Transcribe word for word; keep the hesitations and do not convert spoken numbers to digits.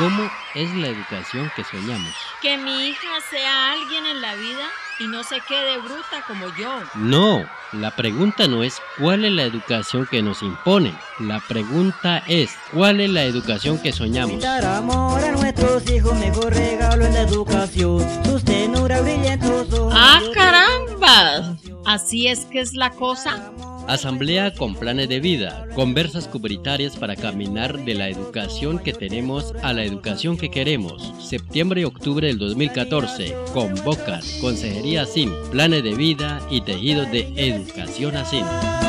¿Cómo es la educación que soñamos? Que mi hija sea alguien en la vida y no se quede bruta como yo. No, la pregunta no es cuál es la educación que nos imponen. La pregunta es cuál es la educación que soñamos. Dar amor a nuestros hijos, mejor regalo es la educación. Sus tenuras brillantosos. ¡Ah, caramba! ¿Así es que es la cosa? Asamblea con planes de vida, conversas comunitarias para caminar de la educación que tenemos a la educación que queremos. Septiembre y octubre del dos mil catorce. Convocan Consejería A S I M, Planes de Vida y Tejidos de Educación A S I M.